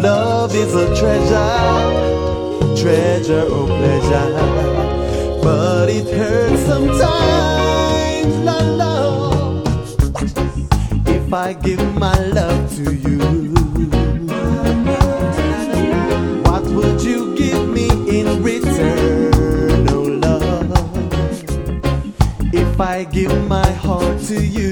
Love is a treasure, treasure or pleasure, but it hurts sometimes, love. If I give my love to you, what would you give me in return, oh love? If I give my heart to you,